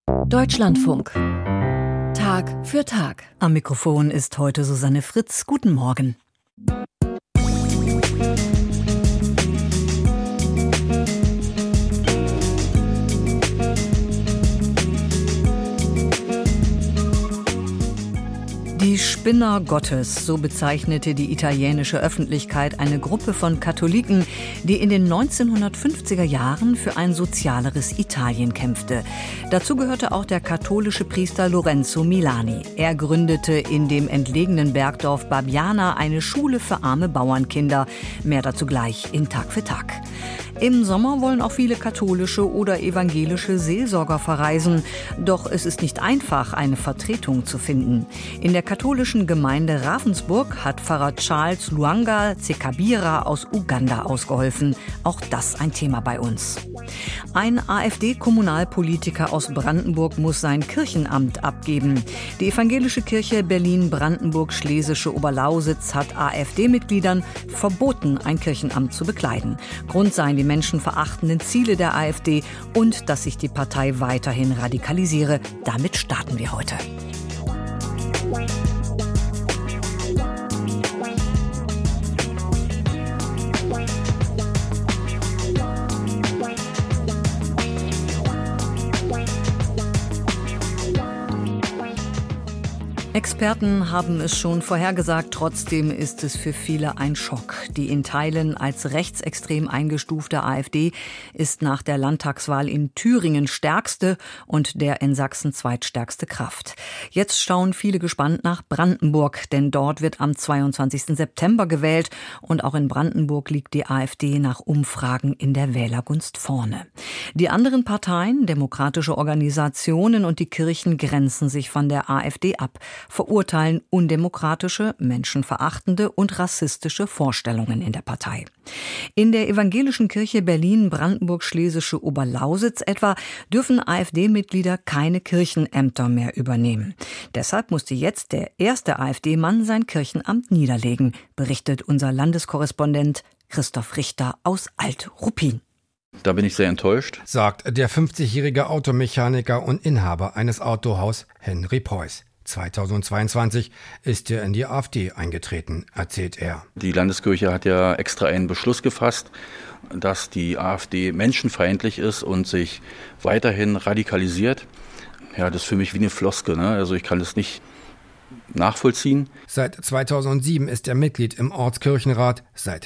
Deutschlandfunk. Tag für Tag. Am Mikrofon ist heute Susanne Fritz. Guten Morgen. Die Spinner Gottes, so bezeichnete die italienische Öffentlichkeit eine Gruppe von Katholiken, die in den 1950er Jahren für ein sozialeres Italien kämpfte. Dazu gehörte auch der katholische Priester Lorenzo Milani. Er gründete in dem entlegenen Bergdorf Babbiana eine Schule für arme Bauernkinder. Mehr dazu gleich in Tag für Tag. Im Sommer wollen auch viele katholische oder evangelische Seelsorger verreisen. Doch es ist nicht einfach, eine Vertretung zu finden. In der katholischen Gemeinde Ravensburg hat Pfarrer Charles Luanga Zekabira aus Uganda ausgeholfen. Auch das ein Thema bei uns. Ein AfD-Kommunalpolitiker aus Brandenburg muss sein Kirchenamt abgeben. Die evangelische Kirche Berlin-Brandenburg-Schlesische Oberlausitz hat AfD-Mitgliedern verboten, ein Kirchenamt zu bekleiden. Grund seien die menschenverachtenden Ziele der AfD und dass sich die Partei weiterhin radikalisiere. Damit starten wir heute. Experten haben es schon vorhergesagt, trotzdem ist es für viele ein Schock. Die in Teilen als rechtsextrem eingestufte AfD ist nach der Landtagswahl in Thüringen stärkste und der in Sachsen zweitstärkste Kraft. Jetzt schauen viele gespannt nach Brandenburg, denn dort wird am 22. September gewählt und auch in Brandenburg liegt die AfD nach Umfragen in der Wählergunst vorne. Die anderen Parteien, demokratische Organisationen und die Kirchen grenzen sich von der AfD ab, verurteilen undemokratische, menschenverachtende und rassistische Vorstellungen in der Partei. In der evangelischen Kirche Berlin-Brandenburg-Schlesische Oberlausitz etwa dürfen AfD-Mitglieder keine Kirchenämter mehr übernehmen. Deshalb musste jetzt der erste AfD-Mann sein Kirchenamt niederlegen, berichtet unser Landeskorrespondent Christoph Richter aus Alt-Ruppin. Da bin ich sehr enttäuscht, sagt der 50-jährige Automechaniker und Inhaber eines Autohaus Henry Preuß. 2022 ist er in die AfD eingetreten, erzählt er. Die Landeskirche hat ja extra einen Beschluss gefasst, dass die AfD menschenfeindlich ist und sich weiterhin radikalisiert. Ja, das ist für mich wie eine Floskel, ne? Also ich kann das nicht nachvollziehen. Seit 2007 ist er Mitglied im Ortskirchenrat, seit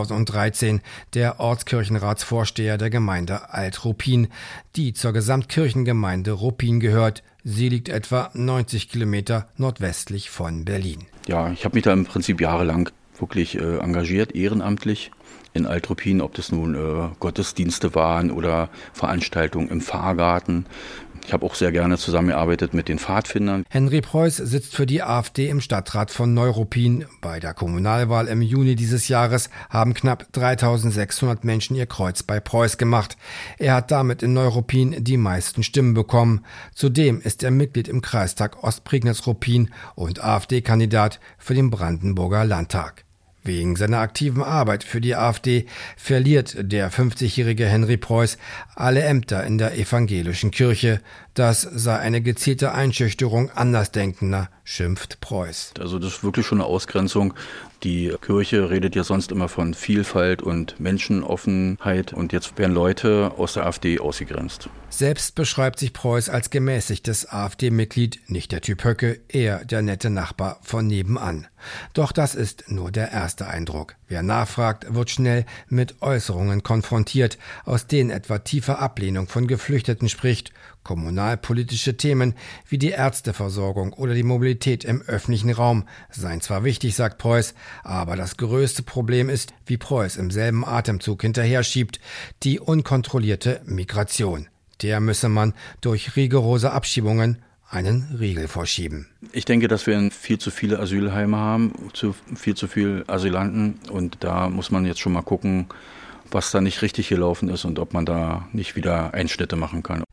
2013 der Ortskirchenratsvorsteher der Gemeinde Alt-Ruppin, die zur Gesamtkirchengemeinde Ruppin gehört. Sie liegt etwa 90 Kilometer nordwestlich von Berlin. Ja, ich habe mich da im Prinzip jahrelang wirklich engagiert, ehrenamtlich in Alt-Ruppin, ob das nun Gottesdienste waren oder Veranstaltungen im Pfarrgarten. Ich habe auch sehr gerne zusammengearbeitet mit den Pfadfindern. Henry Preuß sitzt für die AfD im Stadtrat von Neuruppin. Bei der Kommunalwahl im Juni dieses Jahres haben knapp 3.600 Menschen ihr Kreuz bei Preuß gemacht. Er hat damit in Neuruppin die meisten Stimmen bekommen. Zudem ist er Mitglied im Kreistag Ostprignitz-Ruppin und AfD-Kandidat für den Brandenburger Landtag. Wegen seiner aktiven Arbeit für die AfD verliert der 50-jährige Henry Preuß alle Ämter in der evangelischen Kirche. Das sei eine gezielte Einschüchterung Andersdenkender, schimpft Preuß. Also das ist wirklich schon eine Ausgrenzung. Die Kirche redet ja sonst immer von Vielfalt und Menschenoffenheit und jetzt werden Leute aus der AfD ausgegrenzt. Selbst beschreibt sich Preuß als gemäßigtes AfD-Mitglied, nicht der Typ Höcke, eher der nette Nachbar von nebenan. Doch das ist nur der erste Eindruck. Wer nachfragt, wird schnell mit Äußerungen konfrontiert, aus denen etwa tiefe Ablehnung von Geflüchteten spricht. Kommunalpolitische Themen wie die Ärzteversorgung oder die Mobilität im öffentlichen Raum seien zwar wichtig, sagt Preuß, aber das größte Problem ist, wie Preuß im selben Atemzug hinterher schiebt, die unkontrollierte Migration. Der müsse man durch rigorose Abschiebungen einen Riegel vorschieben. Ich denke, dass wir viel zu viele Asylheime haben, viel zu viele Asylanten und da muss man jetzt schon mal gucken, was da nicht richtig gelaufen ist und ob man da nicht wieder Einschnitte machen kann.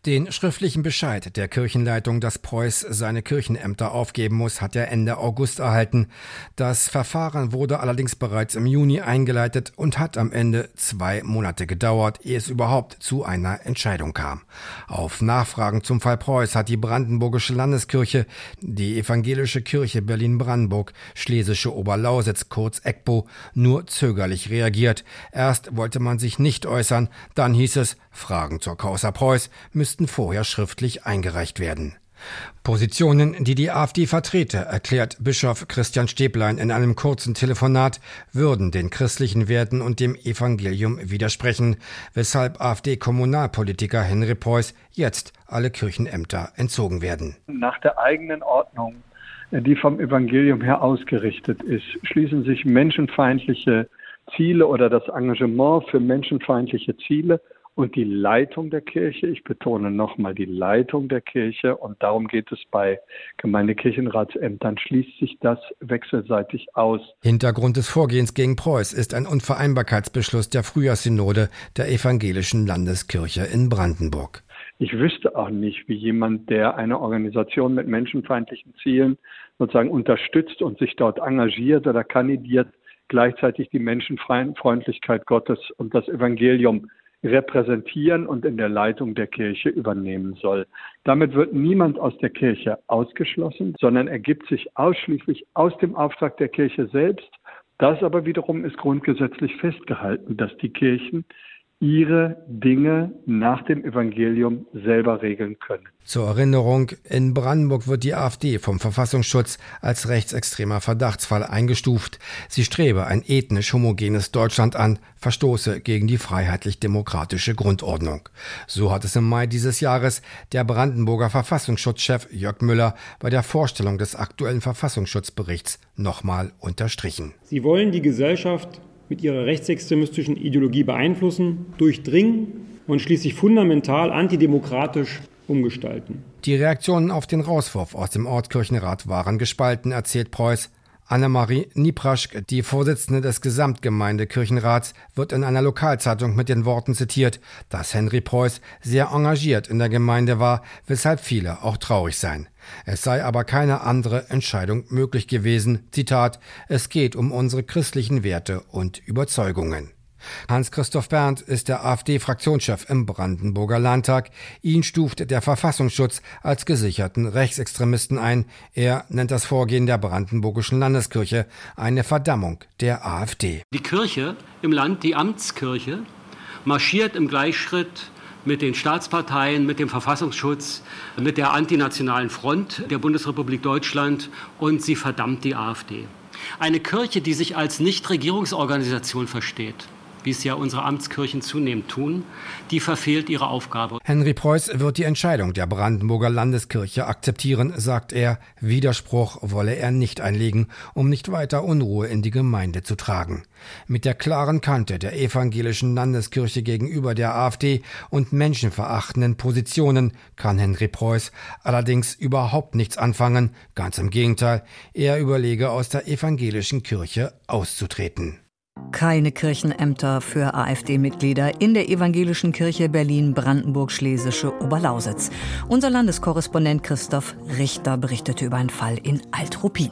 Den schriftlichen Bescheid der Kirchenleitung, dass Preuß seine Kirchenämter aufgeben muss, hat er Ende August erhalten. Das Verfahren wurde allerdings bereits im Juni eingeleitet und hat am Ende 2 Monate gedauert, ehe es überhaupt zu einer Entscheidung kam. Auf Nachfragen zum Fall Preuß hat die Brandenburgische Landeskirche, die Evangelische Kirche Berlin-Brandenburg, Schlesische Oberlausitz, kurz EGBO, nur zögerlich reagiert. Erst wollte man sich nicht äußern, dann hieß es, Fragen zur Causa Preuß müssten vorher schriftlich eingereicht werden. Positionen, die die AfD vertrete, erklärt Bischof Christian Stäblein in einem kurzen Telefonat, würden den christlichen Werten und dem Evangelium widersprechen, weshalb AfD-Kommunalpolitiker Henry Preuß jetzt alle Kirchenämter entzogen werden. Nach der eigenen Ordnung, die vom Evangelium her ausgerichtet ist, schließen sich menschenfeindliche Ziele oder das Engagement für menschenfeindliche Ziele und die Leitung der Kirche, ich betone nochmal die Leitung der Kirche, und darum geht es bei Gemeindekirchenratsämtern, schließt sich das wechselseitig aus. Hintergrund des Vorgehens gegen Preuß ist ein Unvereinbarkeitsbeschluss der Frühjahrssynode der Evangelischen Landeskirche in Brandenburg. Ich wüsste auch nicht, wie jemand, der eine Organisation mit menschenfeindlichen Zielen sozusagen unterstützt und sich dort engagiert oder kandidiert, gleichzeitig die Menschenfreundlichkeit Gottes und das Evangelium repräsentieren und in der Leitung der Kirche übernehmen soll. Damit wird niemand aus der Kirche ausgeschlossen, sondern ergibt sich ausschließlich aus dem Auftrag der Kirche selbst. Das aber wiederum ist grundgesetzlich festgehalten, dass die Kirchen ihre Dinge nach dem Evangelium selber regeln können. Zur Erinnerung, in Brandenburg wird die AfD vom Verfassungsschutz als rechtsextremer Verdachtsfall eingestuft. Sie strebe ein ethnisch homogenes Deutschland an, verstoße gegen die freiheitlich-demokratische Grundordnung. So hat es im Mai dieses Jahres der Brandenburger Verfassungsschutzchef Jörg Müller bei der Vorstellung des aktuellen Verfassungsschutzberichts nochmal unterstrichen. Sie wollen die Gesellschaft mit ihrer rechtsextremistischen Ideologie beeinflussen, durchdringen und schließlich fundamental antidemokratisch umgestalten. Die Reaktionen auf den Rauswurf aus dem Ortskirchenrat waren gespalten, erzählt Preuß. Annemarie Niepraschk, die Vorsitzende des Gesamtgemeindekirchenrats, wird in einer Lokalzeitung mit den Worten zitiert, dass Henry Preuß sehr engagiert in der Gemeinde war, weshalb viele auch traurig seien. Es sei aber keine andere Entscheidung möglich gewesen. Zitat: Es geht um unsere christlichen Werte und Überzeugungen. Hans-Christoph Berndt ist der AfD-Fraktionschef im Brandenburger Landtag. Ihn stuft der Verfassungsschutz als gesicherten Rechtsextremisten ein. Er nennt das Vorgehen der Brandenburgischen Landeskirche eine Verdammung der AfD. Die Kirche im Land, die Amtskirche, marschiert im Gleichschritt mit den Staatsparteien, mit dem Verfassungsschutz, mit der Antinationalen Front der Bundesrepublik Deutschland, und sie verdammt die AfD. Eine Kirche, die sich als Nichtregierungsorganisation versteht, wie es ja unsere Amtskirchen zunehmend tun, die verfehlt ihre Aufgabe. Henry Preuß wird die Entscheidung der Brandenburger Landeskirche akzeptieren, sagt er. Widerspruch wolle er nicht einlegen, um nicht weiter Unruhe in die Gemeinde zu tragen. Mit der klaren Kante der Evangelischen Landeskirche gegenüber der AfD und menschenverachtenden Positionen kann Henry Preuß allerdings überhaupt nichts anfangen. Ganz im Gegenteil, er überlege, aus der evangelischen Kirche auszutreten. Keine Kirchenämter für AfD-Mitglieder in der Evangelischen Kirche Berlin-Brandenburg-Schlesische Oberlausitz. Unser Landeskorrespondent Christoph Richter berichtete über einen Fall in Alt-Ruppin.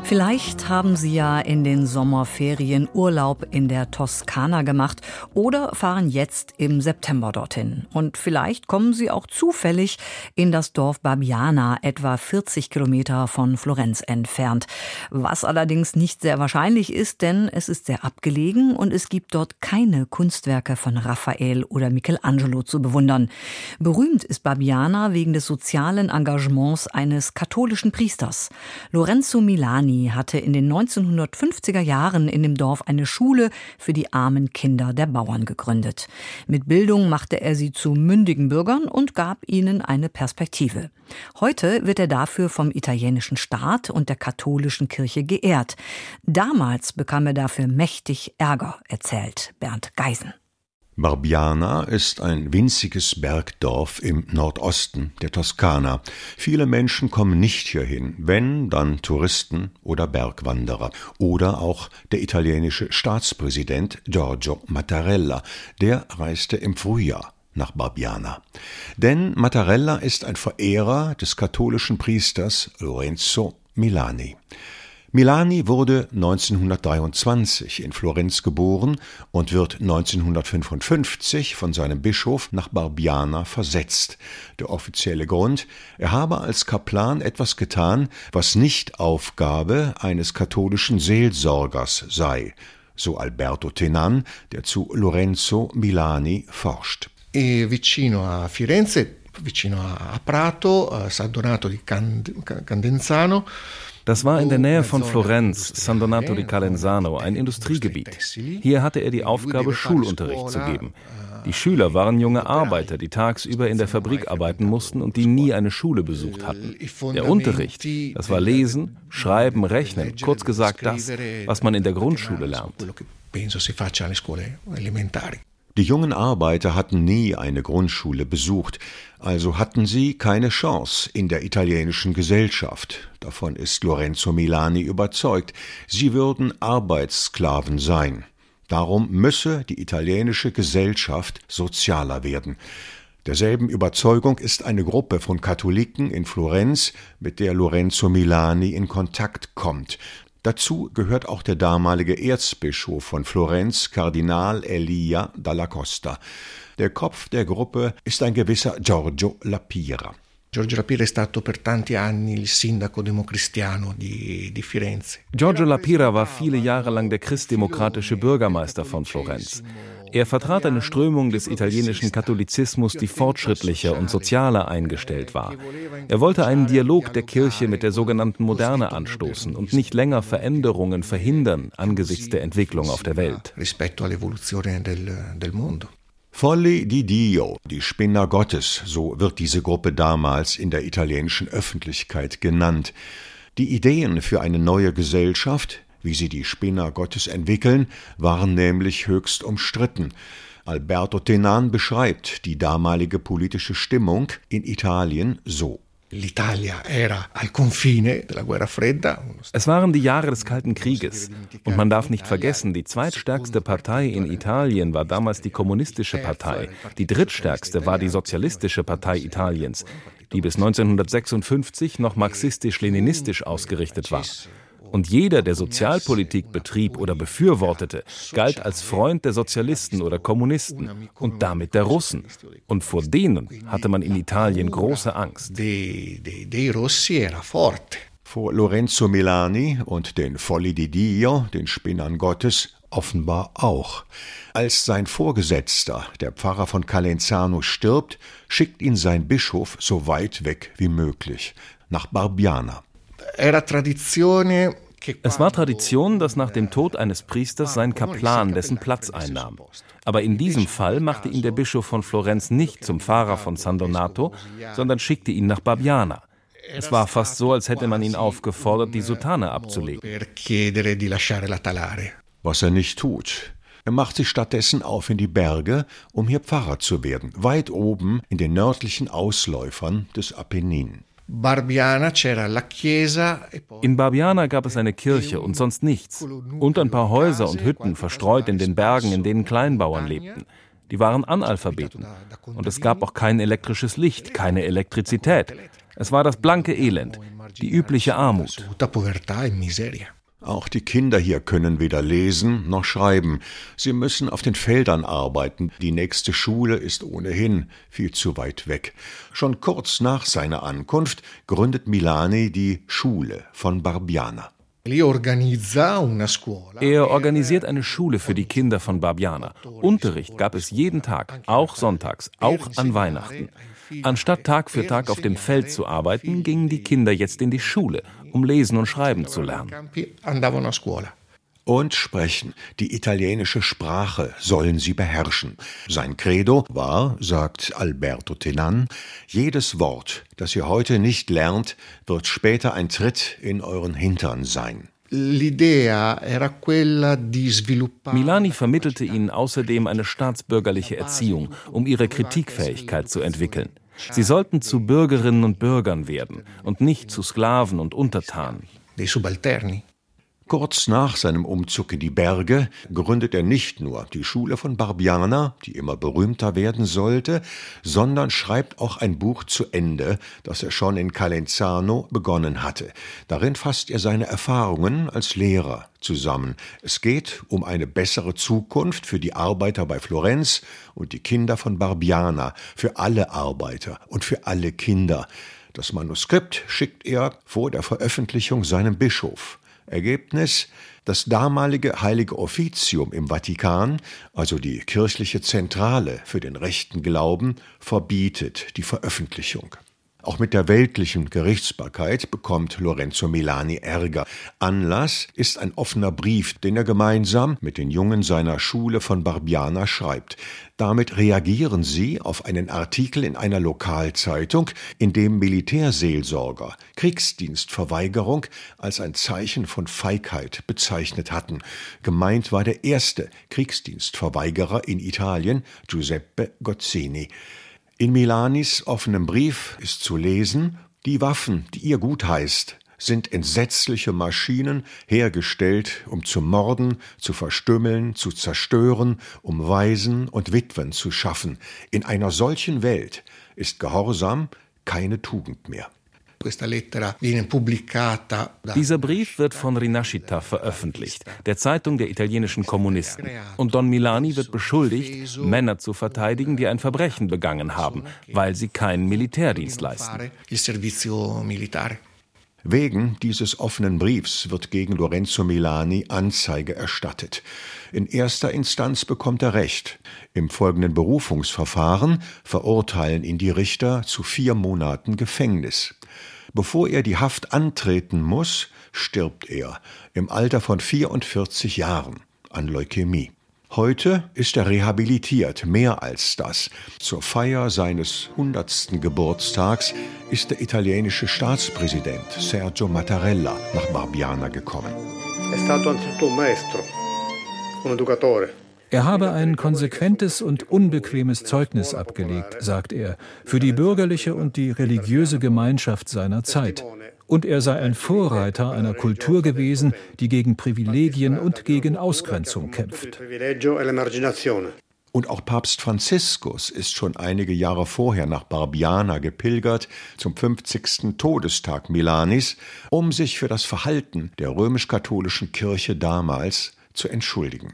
Vielleicht haben Sie ja in den Sommerferien Urlaub in der Toskana gemacht oder fahren jetzt im September dorthin. Und vielleicht kommen Sie auch zufällig in das Dorf Babbiana, etwa 40 Kilometer von Florenz entfernt. Was allerdings nicht sehr wahrscheinlich ist, denn es ist sehr abgelegen und es gibt dort keine Kunstwerke von Raphael oder Michelangelo zu bewundern. Berühmt ist Babbiana wegen des sozialen Engagements eines katholischen Priesters. Lorenzo Milani hatte in den 1950er Jahren in dem Dorf eine Schule für die armen Kinder der Bauern gegründet. Mit Bildung machte er sie zu mündigen Bürgern und gab ihnen eine Perspektive. Heute wird er dafür vom italienischen Staat und der katholischen Kirche geehrt. Damals bekam er dafür mächtig Ärger, erzählt Bernd Geisen. Babbiana ist ein winziges Bergdorf im Nordosten der Toskana. Viele Menschen kommen nicht hierhin, wenn, dann Touristen oder Bergwanderer. Oder auch der italienische Staatspräsident Giorgio Mattarella, der reiste im Frühjahr nach Babbiana. Denn Mattarella ist ein Verehrer des katholischen Priesters Lorenzo Milani. Milani wurde 1923 in Florenz geboren und wird 1955 von seinem Bischof nach Babbiana versetzt. Der offizielle Grund: er habe als Kaplan etwas getan, was nicht Aufgabe eines katholischen Seelsorgers sei, so Alberto Tenan, der zu Lorenzo Milani forscht. Vicino a Firenze, vicino a Prato, San Donato di Candenzano. Das war in der Nähe von Florenz, San Donato di Calenzano, ein Industriegebiet. Hier hatte er die Aufgabe, Schulunterricht zu geben. Die Schüler waren junge Arbeiter, die tagsüber in der Fabrik arbeiten mussten und die nie eine Schule besucht hatten. Der Unterricht, das war Lesen, Schreiben, Rechnen, kurz gesagt das, was man in der Grundschule lernt. Die jungen Arbeiter hatten nie eine Grundschule besucht, also hatten sie keine Chance in der italienischen Gesellschaft. Davon ist Lorenzo Milani überzeugt. Sie würden Arbeitssklaven sein. Darum müsse die italienische Gesellschaft sozialer werden. Derselben Überzeugung ist eine Gruppe von Katholiken in Florenz, mit der Lorenzo Milani in Kontakt kommt. Dazu gehört auch der damalige Erzbischof von Florenz, Kardinal Elia dalla Costa. Der Kopf der Gruppe ist ein gewisser Giorgio Lapira. Giorgio Lapira è stato per tanti anni il sindaco democristiano di Firenze. Giorgio Lapira war viele Jahre lang der christdemokratische Bürgermeister von Florenz. Er vertrat eine Strömung des italienischen Katholizismus, die fortschrittlicher und sozialer eingestellt war. Er wollte einen Dialog der Kirche mit der sogenannten Moderne anstoßen und nicht länger Veränderungen verhindern angesichts der Entwicklung auf der Welt. Folli di Dio, die Spinner Gottes, so wird diese Gruppe damals in der italienischen Öffentlichkeit genannt. Die Ideen für eine neue Gesellschaft, wie sie die Spinner Gottes entwickeln, waren nämlich höchst umstritten. Alberto Tenan beschreibt die damalige politische Stimmung in Italien so. Es waren die Jahre des Kalten Krieges. Und man darf nicht vergessen, die zweitstärkste Partei in Italien war damals die Kommunistische Partei. Die drittstärkste war die Sozialistische Partei Italiens, die bis 1956 noch marxistisch-leninistisch ausgerichtet war. Und jeder, der Sozialpolitik betrieb oder befürwortete, galt als Freund der Sozialisten oder Kommunisten und damit der Russen. Und vor denen hatte man in Italien große Angst. Vor Lorenzo Milani und den Folli di Dio, den Spinnern Gottes, offenbar auch. Als sein Vorgesetzter, der Pfarrer von Calenzano, stirbt, schickt ihn sein Bischof so weit weg wie möglich, nach Babbiana. Es war Tradition, dass nach dem Tod eines Priesters sein Kaplan dessen Platz einnahm. Aber in diesem Fall machte ihn der Bischof von Florenz nicht zum Pfarrer von San Donato, sondern schickte ihn nach Babbiana. Es war fast so, als hätte man ihn aufgefordert, die Soutane abzulegen. Was er nicht tut. Er macht sich stattdessen auf in die Berge, um hier Pfarrer zu werden, weit oben in den nördlichen Ausläufern des Apennin. In Babbiana gab es eine Kirche und sonst nichts. Und ein paar Häuser und Hütten verstreut in den Bergen, in denen Kleinbauern lebten. Die waren Analphabeten. Und es gab auch kein elektrisches Licht, keine Elektrizität. Es war das blanke Elend. die übliche Armut. Auch die Kinder hier können weder lesen noch schreiben. Sie müssen auf den Feldern arbeiten. Die nächste Schule ist ohnehin viel zu weit weg. Schon kurz nach seiner Ankunft gründet Milani die Schule von Barbiana. Er organisiert eine Schule für die Kinder von Barbiana. Unterricht gab es jeden Tag, auch sonntags, auch an Weihnachten. Anstatt Tag für Tag auf dem Feld zu arbeiten, gingen die Kinder jetzt in die Schule, um lesen und schreiben zu lernen. Und sprechen. Die italienische Sprache sollen sie beherrschen. Sein Credo war, sagt Alberto Tenan, jedes Wort, das ihr heute nicht lernt, wird später ein Tritt in euren Hintern sein. Milani vermittelte ihnen außerdem eine staatsbürgerliche Erziehung, um ihre Kritikfähigkeit zu entwickeln. Sie sollten zu Bürgerinnen und Bürgern werden und nicht zu Sklaven und Untertanen. Kurz nach seinem Umzug in die Berge gründet er nicht nur die Schule von Barbiana, die immer berühmter werden sollte, sondern schreibt auch ein Buch zu Ende, das er schon in Calenzano begonnen hatte. Darin fasst er seine Erfahrungen als Lehrer zusammen. Es geht um eine bessere Zukunft für die Arbeiter bei Florenz und die Kinder von Barbiana, für alle Arbeiter und für alle Kinder. Das Manuskript schickt er vor der Veröffentlichung seinem Bischof. Ergebnis: Das damalige Heilige Offizium im Vatikan, also die kirchliche Zentrale für den rechten Glauben, verbietet die Veröffentlichung. Auch mit der weltlichen Gerichtsbarkeit bekommt Lorenzo Milani Ärger. Anlass ist ein offener Brief, den er gemeinsam mit den Jungen seiner Schule von Barbiana schreibt. Damit reagieren sie auf einen Artikel in einer Lokalzeitung, in dem Militärseelsorger Kriegsdienstverweigerung als ein Zeichen von Feigheit bezeichnet hatten. Gemeint war der erste Kriegsdienstverweigerer in Italien, Giuseppe Gozzini. In Milanis offenem Brief ist zu lesen: Die Waffen, die ihr gutheißt, sind entsetzliche Maschinen, hergestellt, um zu morden, zu verstümmeln, zu zerstören, um Waisen und Witwen zu schaffen. In einer solchen Welt ist Gehorsam keine Tugend mehr. Dieser Brief wird von Rinascita veröffentlicht, der Zeitung der italienischen Kommunisten. Und Don Milani wird beschuldigt, Männer zu verteidigen, die ein Verbrechen begangen haben, weil sie keinen Militärdienst leisten. Wegen dieses offenen Briefs wird gegen Lorenzo Milani Anzeige erstattet. In erster Instanz bekommt er Recht. Im folgenden Berufungsverfahren verurteilen ihn die Richter zu 4 Monaten Gefängnis. Bevor er die Haft antreten muss, stirbt er im Alter von 44 Jahren an Leukämie. Heute ist er rehabilitiert, mehr als das. Zur Feier seines 100. Geburtstags ist der italienische Staatspräsident Sergio Mattarella nach Barbiana gekommen. Er habe ein konsequentes und unbequemes Zeugnis abgelegt, sagt er, für die bürgerliche und die religiöse Gemeinschaft seiner Zeit. Und er sei ein Vorreiter einer Kultur gewesen, die gegen Privilegien und gegen Ausgrenzung kämpft. Und auch Papst Franziskus ist schon einige Jahre vorher nach Barbiana gepilgert, zum 50. Todestag Milanis, um sich für das Verhalten der römisch-katholischen Kirche damals zu entschuldigen.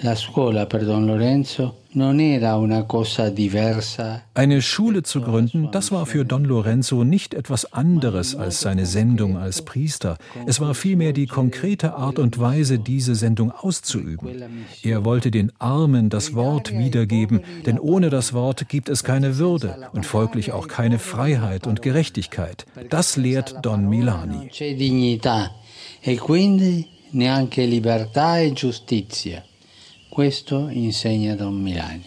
Eine Schule zu gründen, das war für Don Lorenzo nicht etwas anderes als seine Sendung als Priester. Es war vielmehr die konkrete Art und Weise, diese Sendung auszuüben. Er wollte den Armen das Wort wiedergeben, denn ohne das Wort gibt es keine Würde und folglich auch keine Freiheit und Gerechtigkeit. Das lehrt Don Milani. Neanche libertà e giustizia. Questo insegna Don Milani.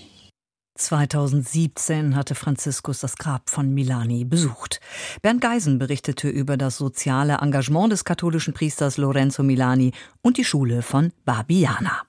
2017 hatte Franziskus das Grab von Milani besucht. Bernd Geisen berichtete über das soziale Engagement des katholischen Priesters Lorenzo Milani und die Schule von Barbiana.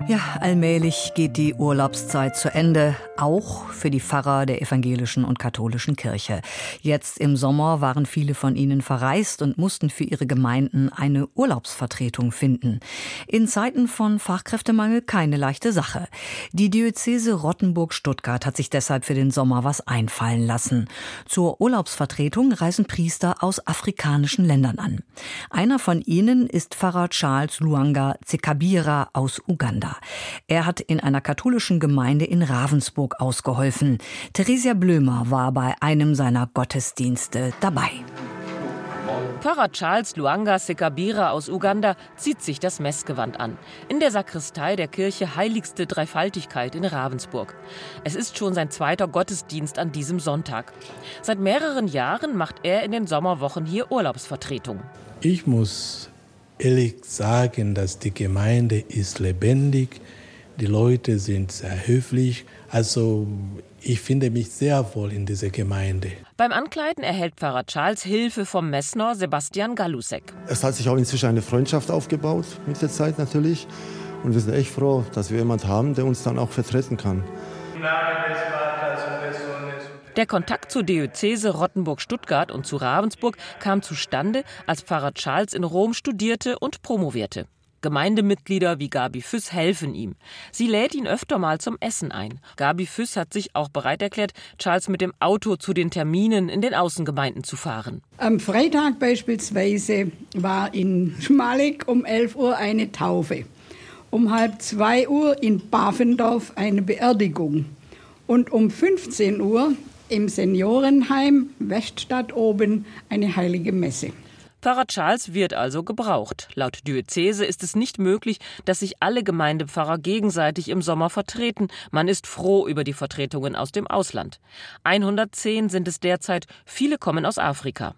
Ja, allmählich geht die Urlaubszeit zu Ende, auch für die Pfarrer der evangelischen und katholischen Kirche. Jetzt im Sommer waren viele von ihnen verreist und mussten für ihre Gemeinden eine Urlaubsvertretung finden. In Zeiten von Fachkräftemangel keine leichte Sache. Die Diözese Rottenburg-Stuttgart hat sich deshalb für den Sommer was einfallen lassen. Zur Urlaubsvertretung reisen Priester aus afrikanischen Ländern an. Einer von ihnen ist Pfarrer Charles Luanga Tsekabira aus Uganda. Er hat in einer katholischen Gemeinde in Ravensburg ausgeholfen. Theresia Blömer war bei einem seiner Gottesdienste dabei. Pfarrer Charles Luanga Tsekabira aus Uganda zieht sich das Messgewand an. In der Sakristei der Kirche Heiligste Dreifaltigkeit in Ravensburg. Es ist schon sein zweiter Gottesdienst an diesem Sonntag. Seit mehreren Jahren macht er in den Sommerwochen hier Urlaubsvertretung. Ich muss ehrlich sagen, dass die Gemeinde ist lebendig, die Leute sind sehr höflich. Also ich finde mich sehr wohl in dieser Gemeinde. Beim Ankleiden erhält Pfarrer Charles Hilfe vom Messner Sebastian Galusek. Es hat sich auch inzwischen eine Freundschaft aufgebaut mit der Zeit natürlich. Und wir sind echt froh, dass wir jemanden haben, der uns dann auch vertreten kann. Der Kontakt zur Diözese Rottenburg-Stuttgart und zu Ravensburg kam zustande, als Pfarrer Charles in Rom studierte und promovierte. Gemeindemitglieder wie Gabi Füss helfen ihm. Sie lädt ihn öfter mal zum Essen ein. Gabi Füss hat sich auch bereit erklärt, Charles mit dem Auto zu den Terminen in den Außengemeinden zu fahren. Am Freitag beispielsweise war in Schmalleck um 11 Uhr eine Taufe. Um 1:30 Uhr in Bavendorf eine Beerdigung. Und um 15 Uhr im Seniorenheim Weststadt oben eine heilige Messe. Pfarrer Charles wird also gebraucht. Laut Diözese ist es nicht möglich, dass sich alle Gemeindepfarrer gegenseitig im Sommer vertreten. Man ist froh über die Vertretungen aus dem Ausland. 110 sind es derzeit, viele kommen aus Afrika.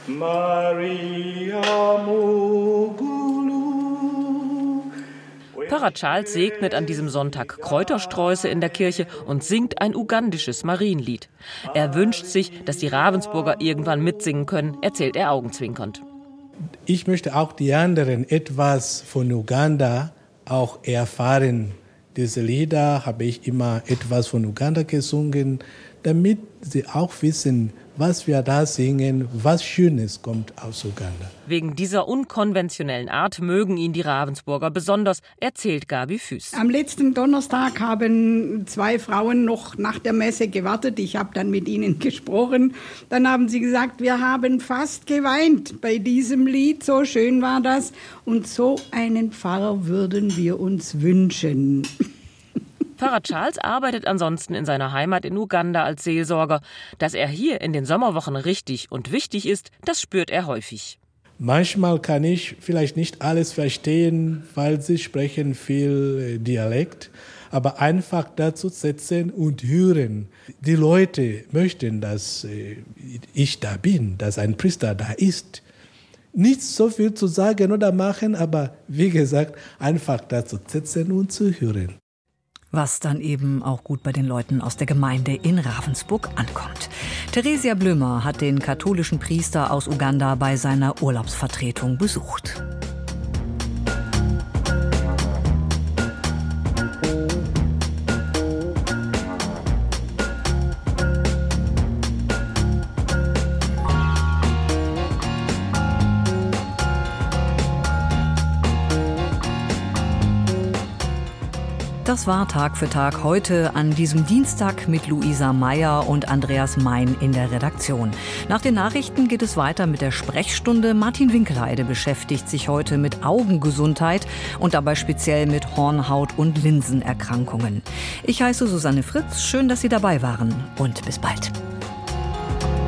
Maria Mogulu. Pfarrer Charles segnet an diesem Sonntag Kräutersträuße in der Kirche und singt ein ugandisches Marienlied. Er wünscht sich, dass die Ravensburger irgendwann mitsingen können, erzählt er augenzwinkernd. Ich möchte auch die anderen etwas von Uganda auch erfahren. Diese Lieder habe ich immer etwas von Uganda gesungen, damit sie auch wissen, was wir da singen, was Schönes kommt aus Uganda. Wegen dieser unkonventionellen Art mögen ihn die Ravensburger besonders, erzählt Gabi Füss. Am letzten Donnerstag haben 2 Frauen noch nach der Messe gewartet. Ich habe dann mit ihnen gesprochen. Dann haben sie gesagt, wir haben fast geweint bei diesem Lied. So schön war das. Und so einen Pfarrer würden wir uns wünschen. Pfarrer Charles arbeitet ansonsten in seiner Heimat in Uganda als Seelsorger. Dass er hier in den Sommerwochen richtig und wichtig ist, das spürt er häufig. Manchmal kann ich vielleicht nicht alles verstehen, weil sie sprechen viel Dialekt. Aber einfach dazu sitzen und hören. Die Leute möchten, dass ich da bin, dass ein Priester da ist. Nicht so viel zu sagen oder machen, aber wie gesagt, einfach dazu sitzen und zu hören. Was dann eben auch gut bei den Leuten aus der Gemeinde in Ravensburg ankommt. Theresia Blömer hat den katholischen Priester aus Uganda bei seiner Urlaubsvertretung besucht. Das war Tag für Tag heute an diesem Dienstag mit Luisa Meyer und Andreas Mein in der Redaktion. Nach den Nachrichten geht es weiter mit der Sprechstunde. Martin Winkelheide beschäftigt sich heute mit Augengesundheit und dabei speziell mit Hornhaut- und Linsenerkrankungen. Ich heiße Susanne Fritz. Schön, dass Sie dabei waren und bis bald.